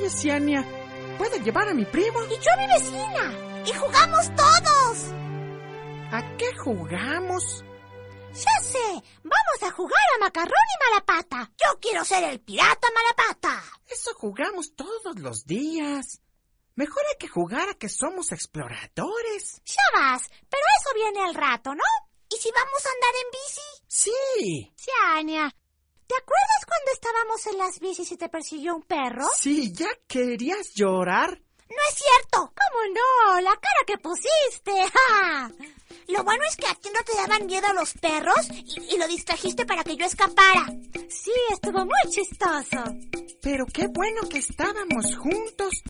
Oye, Ciania, ¿puedo llevar a mi primo? Y yo a mi vecina. Y jugamos todos. ¿A qué jugamos? Ya sé, vamos a jugar a Macarrón y Malapata. Yo quiero ser el pirata Malapata. Eso jugamos todos los días. Mejor hay que jugar a que somos exploradores. Ya vas, pero eso viene al rato, ¿no? ¿Y si vamos a andar en bici? Sí. Ciania, ¿te acuerdas cuando estábamos en las bicis y te persiguió un perro? Sí, ¿ya querías llorar? ¡No es cierto! ¿Cómo no? La cara que pusiste. ¡Ja! Lo bueno es que a ti no te daban miedo los perros y lo distrajiste para que yo escapara. Sí, estuvo muy chistoso. Pero qué bueno que estábamos juntos.